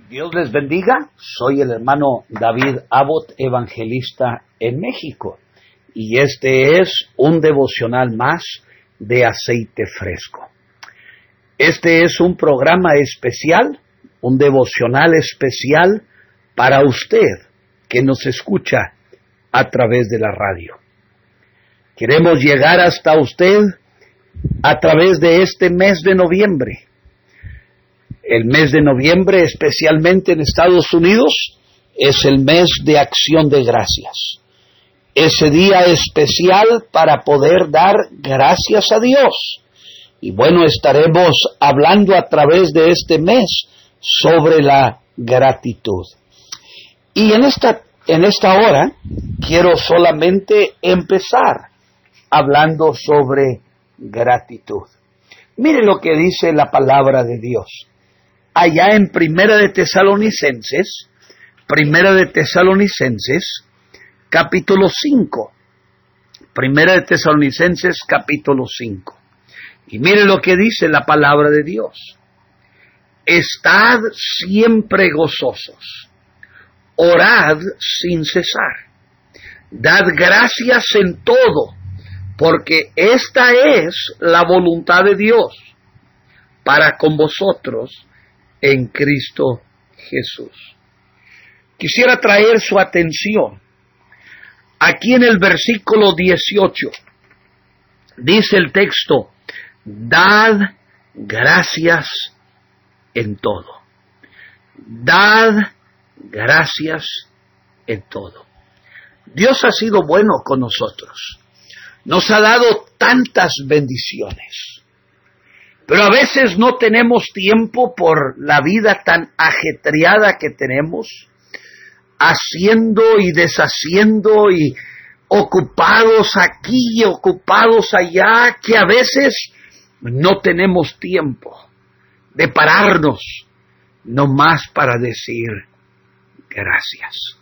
Dios les bendiga, soy el hermano David Abbott, evangelista en México, y este es un devocional más de aceite fresco. Este es un programa especial, un devocional especial para usted que nos escucha a través de la radio. Queremos llegar hasta usted a través de este mes de noviembre. El mes de noviembre, especialmente en Estados Unidos, es el mes de acción de gracias. Ese día especial para poder dar gracias a Dios. Y bueno, estaremos hablando a través de este mes sobre la gratitud. Y en esta hora quiero solamente empezar hablando sobre gratitud. Mire lo que dice la palabra de Dios. Allá en Primera de Tesalonicenses, capítulo 5. Primera de Tesalonicenses, capítulo 5. Y mire lo que dice la palabra de Dios. Estad siempre gozosos, orad sin cesar, dad gracias en todo, porque esta es la voluntad de Dios para con vosotros en Cristo Jesús. Quisiera traer su atención. Aquí en el versículo 18 dice el texto: dad gracias en todo. Dad gracias en todo. Dios ha sido bueno con nosotros. Nos ha dado tantas bendiciones. Pero a veces no tenemos tiempo por la vida tan ajetreada que tenemos, haciendo y deshaciendo y ocupados aquí y ocupados allá, que a veces no tenemos tiempo de pararnos nomás para decir gracias.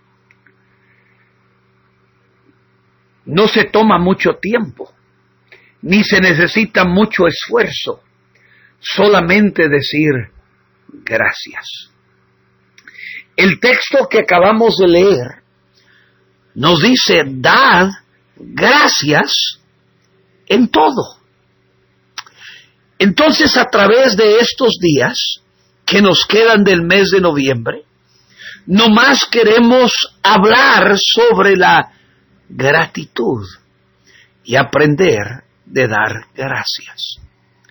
No se toma mucho tiempo, ni se necesita mucho esfuerzo, solamente decir gracias. El texto que acabamos de leer nos dice: dad gracias en todo. Entonces, a través de estos días que nos quedan del mes de noviembre, nomás queremos hablar sobre la gratitud y aprender de dar gracias.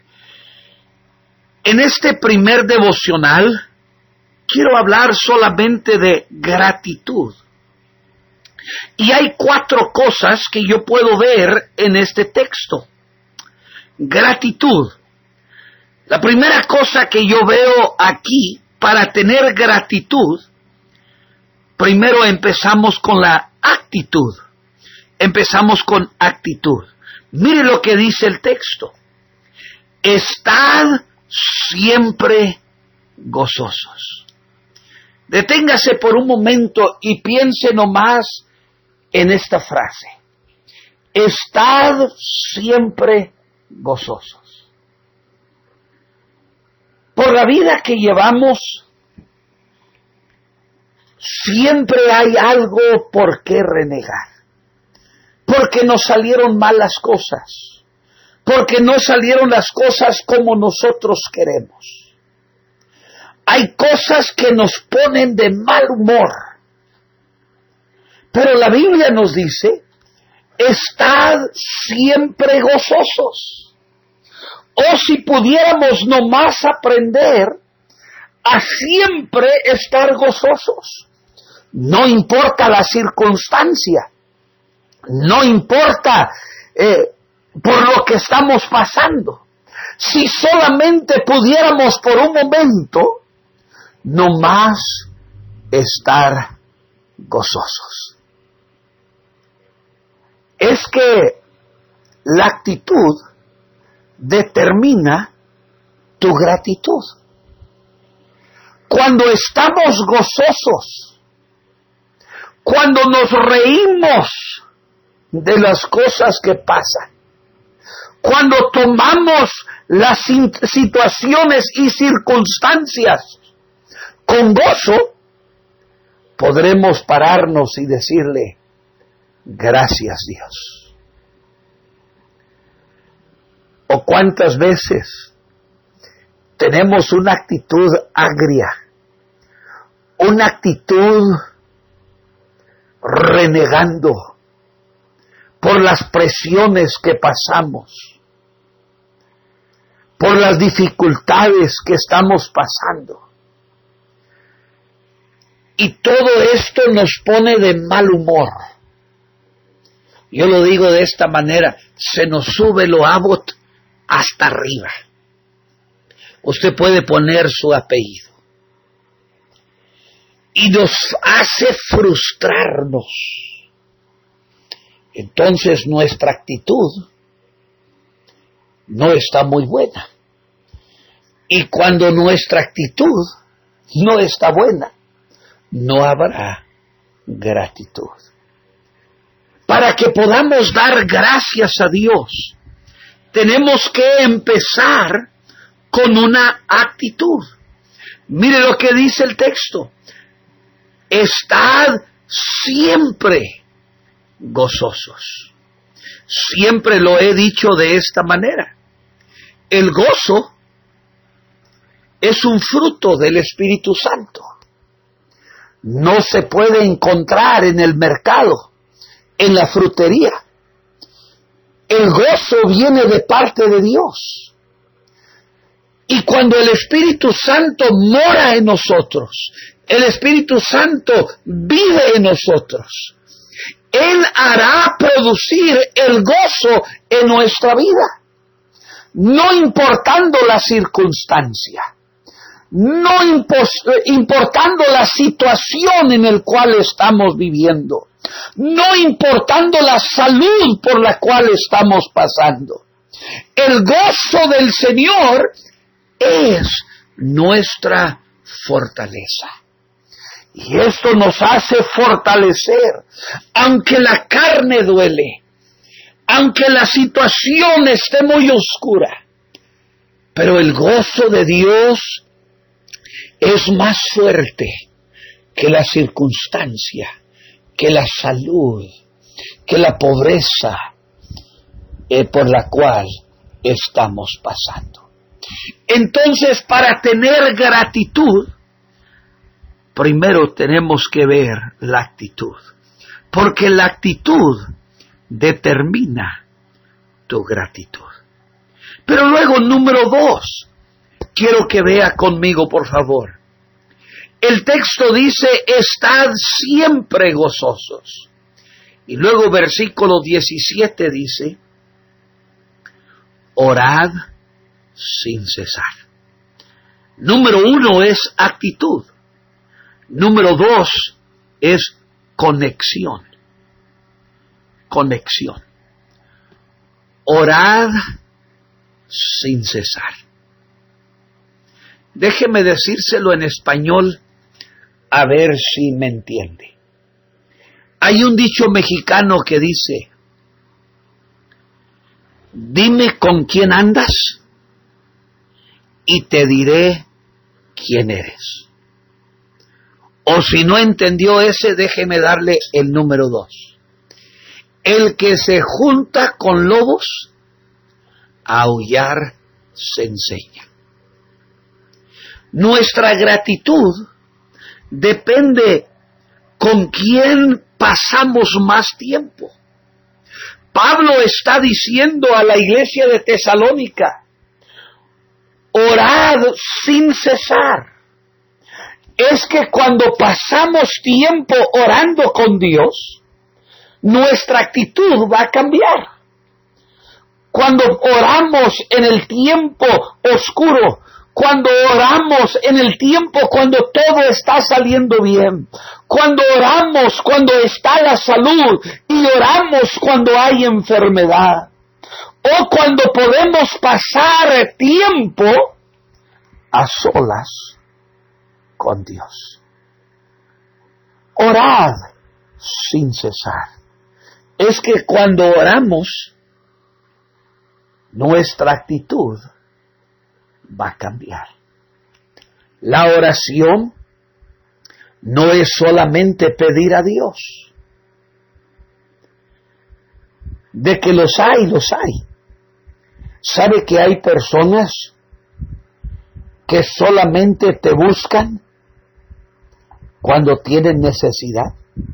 En este primer devocional quiero hablar solamente de gratitud. Y hay 4 cosas que yo puedo ver en este texto. Gratitud. La primera cosa que yo veo aquí para tener gratitud, primero empezamos con la actitud. Empezamos con actitud. Mire lo que dice el texto. Estad siempre gozosos. Deténgase por un momento y piense nomás en esta frase. Estad siempre gozosos. Por la vida que llevamos, siempre hay algo por qué renegar. Porque nos salieron mal las cosas. Porque no salieron las cosas como nosotros queremos. Hay cosas que nos ponen de mal humor. Pero la Biblia nos dice: estad siempre gozosos. O si pudiéramos nomás aprender a siempre estar gozosos. No importa la circunstancia. No importa por lo que estamos pasando. Si solamente pudiéramos por un momento nomás estar gozosos. Es que la actitud determina tu gratitud. Cuando estamos gozosos, cuando nos reímos de las cosas que pasan, cuando tomamos las situaciones y circunstancias con gozo podremos pararnos y decirle, gracias Dios. ¿O cuántas veces tenemos una actitud agria, una actitud renegando por las presiones que pasamos, por las dificultades que estamos pasando? Y todo esto nos pone de mal humor. Yo lo digo de esta manera, se nos sube lo Abbott hasta arriba. Usted puede poner su apellido. Y nos hace frustrarnos. Entonces nuestra actitud no está muy buena. Y cuando nuestra actitud no está buena, no habrá gratitud. Para que podamos dar gracias a Dios, tenemos que empezar con una actitud. Mire lo que dice el texto. Estad siempre gozosos. Siempre lo he dicho de esta manera. El gozo es un fruto del Espíritu Santo. No se puede encontrar en el mercado, en la frutería. El gozo viene de parte de Dios. Y cuando el Espíritu Santo mora en nosotros, el Espíritu Santo vive en nosotros, Él hará producir el gozo en nuestra vida, no importando la circunstancia, no importando la situación en la cual estamos viviendo, no importando la salud por la cual estamos pasando. El gozo del Señor es nuestra fortaleza. Y esto nos hace fortalecer, aunque la carne duele, aunque la situación esté muy oscura. Pero el gozo de Dios es más fuerte que la circunstancia, que la salud, que la pobreza por la cual estamos pasando. Entonces, para tener gratitud, primero tenemos que ver la actitud, porque la actitud determina tu gratitud. Pero luego, número 2, quiero que vea conmigo, por favor. El texto dice, estad siempre gozosos. Y luego versículo 17 dice, orad sin cesar. Número 1 es actitud. Número 2 es conexión. Conexión. Orad sin cesar. Déjeme decírselo en español a ver si me entiende. Hay un dicho mexicano que dice, dime con quién andas y te diré quién eres. O si no entendió ese, déjeme darle el número 2. El que se junta con lobos, a aullar se enseña. Nuestra gratitud depende con quién pasamos más tiempo. Pablo está diciendo a la iglesia de Tesalónica, orad sin cesar. Es que cuando pasamos tiempo orando con Dios, nuestra actitud va a cambiar. Cuando oramos en el tiempo oscuro, cuando oramos en el tiempo cuando todo está saliendo bien, cuando oramos cuando está la salud y oramos cuando hay enfermedad, o cuando podemos pasar tiempo a solas con Dios. Orad sin cesar. Es que cuando oramos, nuestra actitud va a cambiar. La oración no es solamente pedir a Dios. De que los hay, los hay. ¿Sabe que hay personas que solamente te buscan cuando tienen necesidad?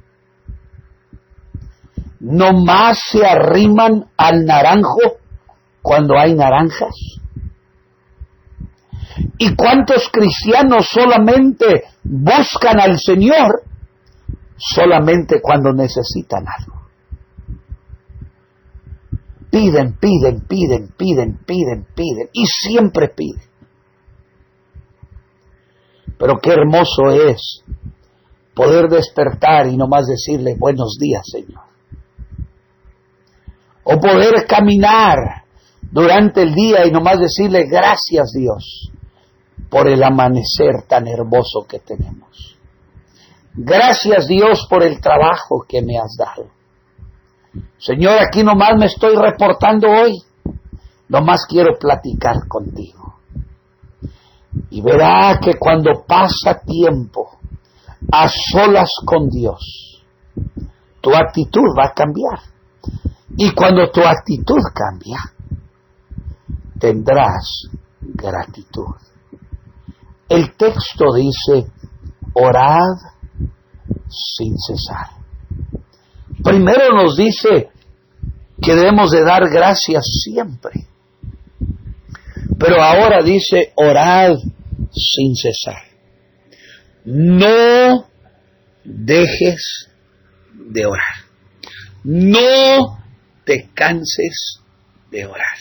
Nomás se arriman al naranjo cuando hay naranjas. ¿Y cuántos cristianos solamente buscan al Señor solamente cuando necesitan algo? Piden, piden, piden, piden, piden, piden, y siempre piden. Pero qué hermoso es poder despertar y nomás decirle buenos días, Señor. O poder caminar durante el día y nomás decirle gracias, Dios, por el amanecer tan hermoso que tenemos. Gracias, Dios, por el trabajo que me has dado. Señor, aquí nomás me estoy reportando hoy. Nomás quiero platicar contigo. Y verá que cuando pasa tiempo a solas con Dios, tu actitud va a cambiar. Y cuando tu actitud cambia, tendrás gratitud. El texto dice, orad sin cesar. Primero nos dice que debemos de dar gracias siempre. Pero ahora dice, orad sin cesar. No dejes de orar. No te canses de orar.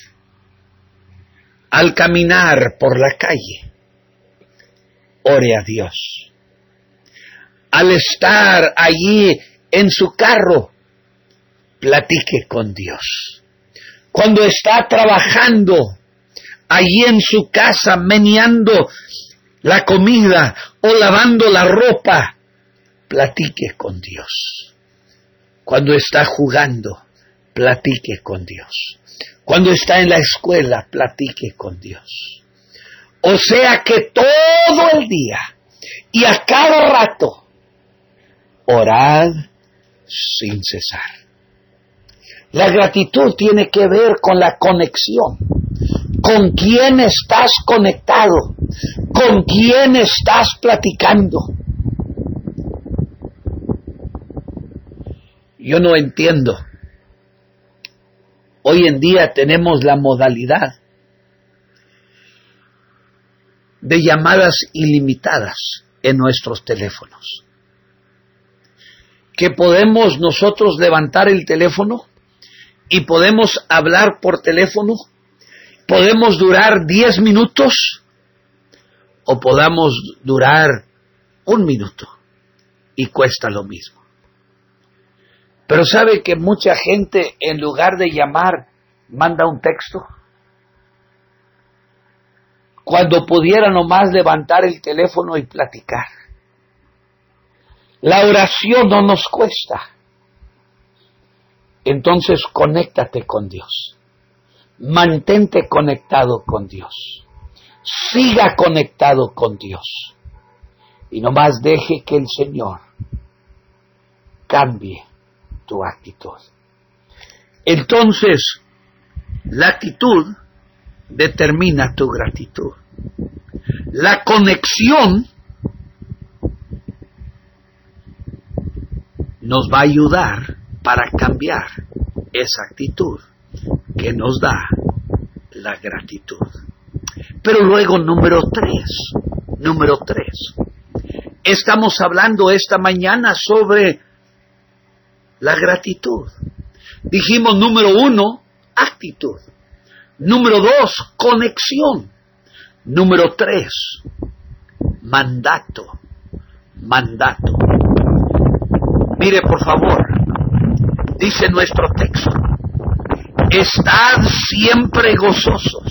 Al caminar por la calle, ore a Dios. Al estar allí en su carro, platique con Dios. Cuando está trabajando allí en su casa, meneando la comida o lavando la ropa, platique con Dios. Cuando está jugando, platique con Dios. Cuando está en la escuela, platique con Dios. O sea que todo el día y a cada rato, orad sin cesar. La gratitud tiene que ver con la conexión. ¿Con quién estás conectado? ¿Con quién estás platicando? Yo no entiendo. Hoy en día tenemos la modalidad de llamadas ilimitadas en nuestros teléfonos. Que podemos nosotros levantar el teléfono y podemos hablar por teléfono. Podemos durar 10 minutos o podamos durar 1 minuto y cuesta lo mismo. Pero ¿sabe que mucha gente en lugar de llamar manda un texto? Cuando pudiera nomás levantar el teléfono y platicar. La oración no nos cuesta. Entonces conéctate con Dios. Mantente conectado con Dios. Siga conectado con Dios. Y nomás deje que el Señor cambie tu actitud. Entonces, la actitud determina tu gratitud. La conexión nos va a ayudar para cambiar esa actitud que nos da la gratitud. Pero luego, número 3. Estamos hablando esta mañana sobre la gratitud. Dijimos número 1, actitud. Número 2, conexión. Número 3, mandato. Mire, por favor, dice nuestro texto, estad siempre gozosos,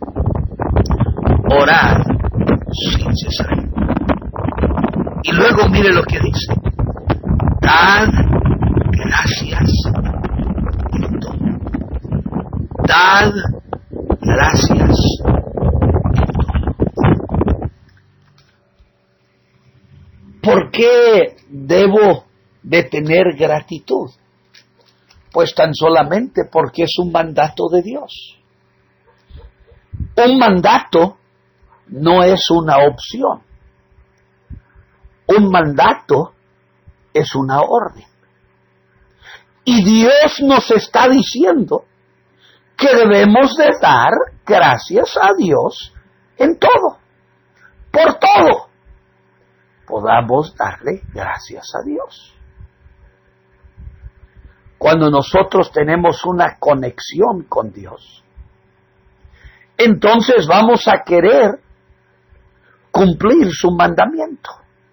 orad sin cesar. Y luego mire lo que dice, dad gracias en todo. Dad gracias en todo. ¿Por qué debo de tener gratitud? Pues tan solamente porque es un mandato de Dios. Un mandato no es una opción. Un mandato es una orden. Y Dios nos está diciendo que debemos de dar gracias a Dios en todo. Por todo. Podamos darle gracias a Dios. Cuando nosotros tenemos una conexión con Dios, entonces vamos a querer cumplir su mandamiento.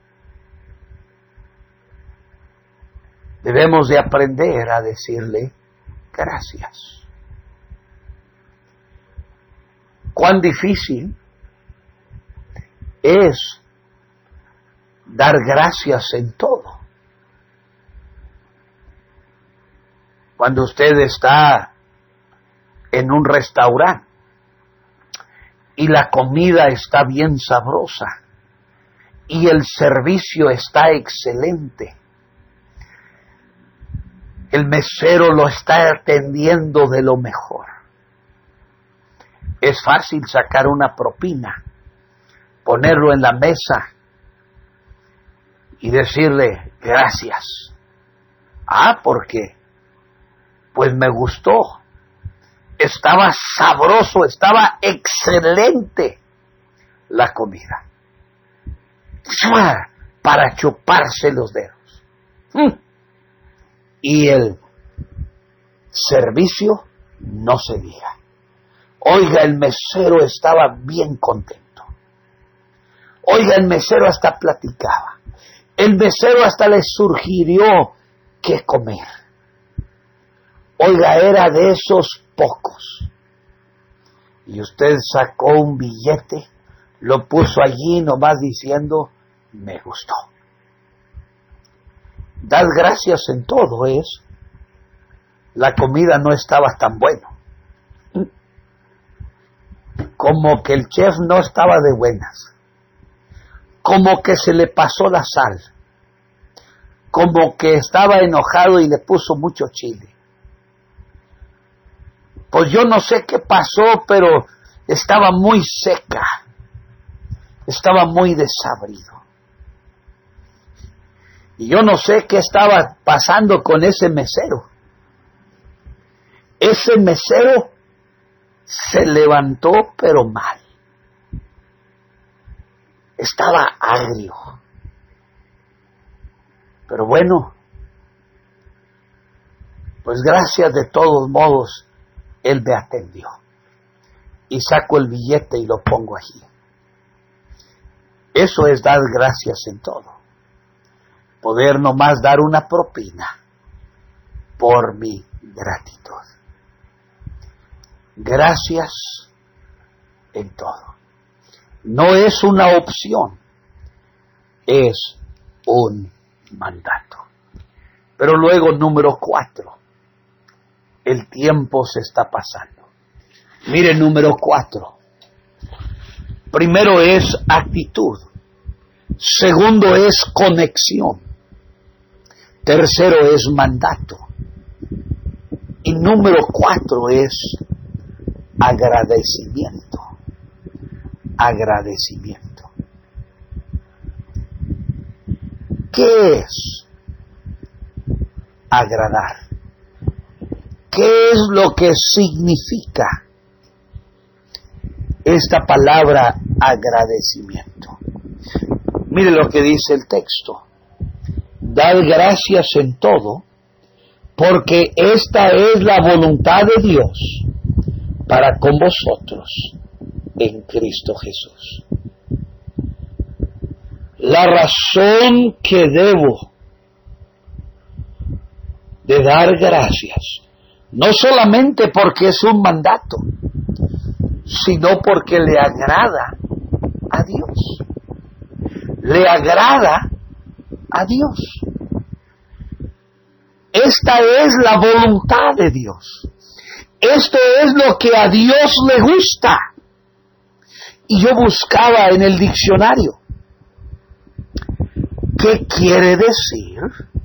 Debemos de aprender a decirle gracias. Cuán difícil es dar gracias en todo. Cuando usted está en un restaurante y la comida está bien sabrosa y el servicio está excelente, el mesero lo está atendiendo de lo mejor, es fácil sacar una propina, ponerlo en la mesa y decirle gracias. ¿Por qué? Pues me gustó, estaba sabroso, estaba excelente la comida. Para chuparse los dedos. Y el servicio no se diga. Oiga, el mesero estaba bien contento. Oiga, el mesero hasta platicaba. El mesero hasta le sugirió qué comer. Oiga, era de esos pocos. Y usted sacó un billete, lo puso allí nomás diciendo, me gustó. Dar gracias en todo es, la comida no estaba tan buena. Como que el chef no estaba de buenas. Como que se le pasó la sal. Como que estaba enojado y le puso mucho chile. Pues yo no sé qué pasó, pero estaba muy seca. Estaba muy desabrido. Y yo no sé qué estaba pasando con ese mesero. Ese mesero se levantó, pero mal. Estaba agrio. Pero bueno, pues gracias de todos modos, él me atendió. Y saco el billete y lo pongo allí. Eso es dar gracias en todo. Poder nomás dar una propina por mi gratitud. Gracias en todo. No es una opción, es un mandato. Pero luego, número 4, el tiempo se está pasando. Mire, número 4. Primero es actitud. Segundo es conexión. Tercero es mandato. Y número 4 es agradecimiento. Agradecimiento. ¿Qué es agradar? ¿Qué es lo que significa esta palabra agradecimiento? Mire lo que dice el texto. Dad gracias en todo, porque esta es la voluntad de Dios para con vosotros en Cristo Jesús. La razón que debo de dar gracias, no solamente porque es un mandato, sino porque le agrada a Dios. Le agrada a Dios. Esta es la voluntad de Dios. Esto es lo que a Dios le gusta. Y yo buscaba en el diccionario ¿Qué quiere decir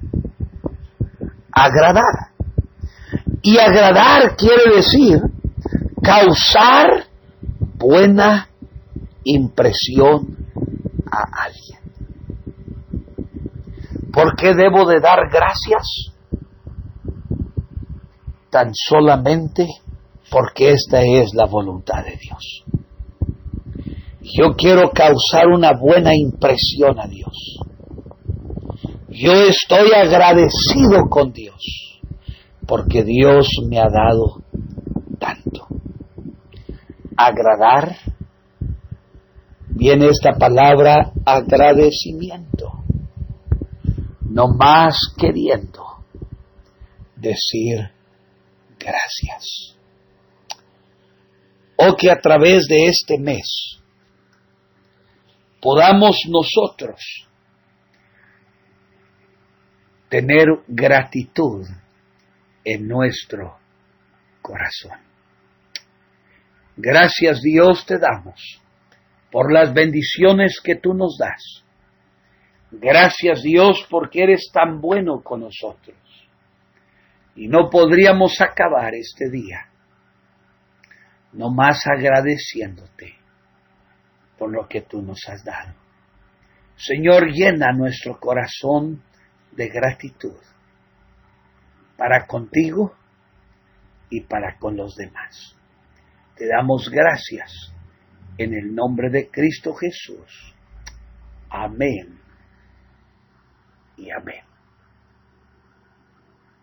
agradar? Y agradar quiere decir causar buena impresión a alguien. ¿Por qué debo de dar gracias? Tan solamente porque esta es la voluntad de Dios. Yo quiero causar una buena impresión a Dios. Yo estoy agradecido con Dios porque Dios me ha dado tanto. Agradar, viene esta palabra agradecimiento, no más queriendo decir gracias. O que a través de este mes podamos nosotros tener gratitud en nuestro corazón. Gracias, Dios, te damos por las bendiciones que tú nos das. Gracias, Dios, porque eres tan bueno con nosotros. Y no podríamos acabar este día no más agradeciéndote por lo que tú nos has dado. Señor, llena nuestro corazón de gratitud para contigo y para con los demás. Te damos gracias en el nombre de Cristo Jesús. Amén y amén.